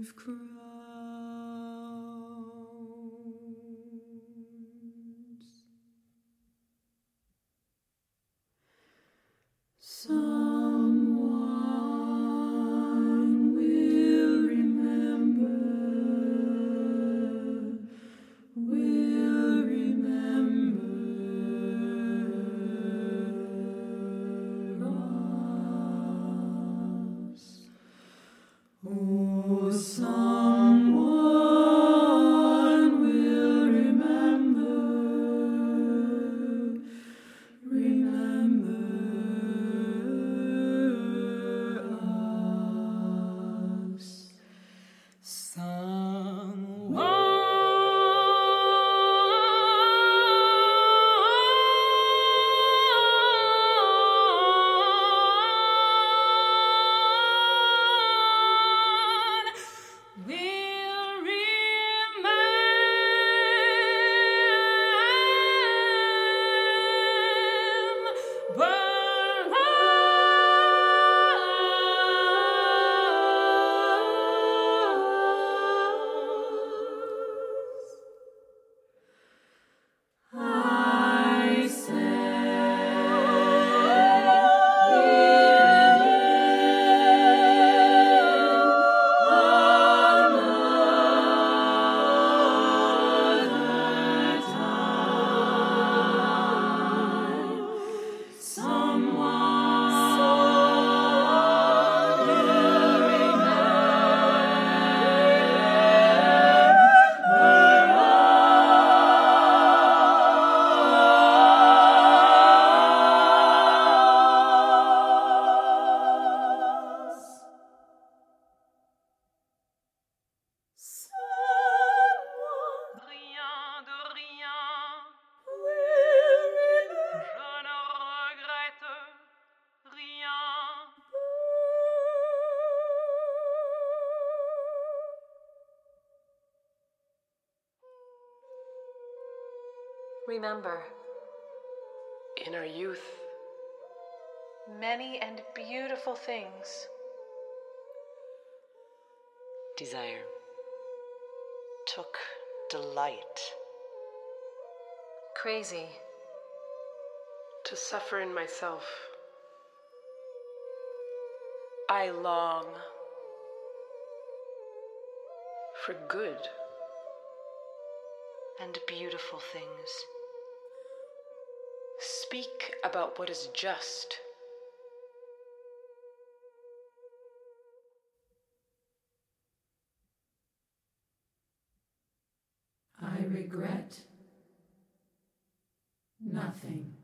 crowns. Someone will remember us. Oh, someone will remember us. I Rien de rien, je ne regrette rien. Remember, In our youth, many and beautiful things. desire took delight Crazy, to suffer in myself. I long for good. and beautiful things. Speak about what is just. regret nothing.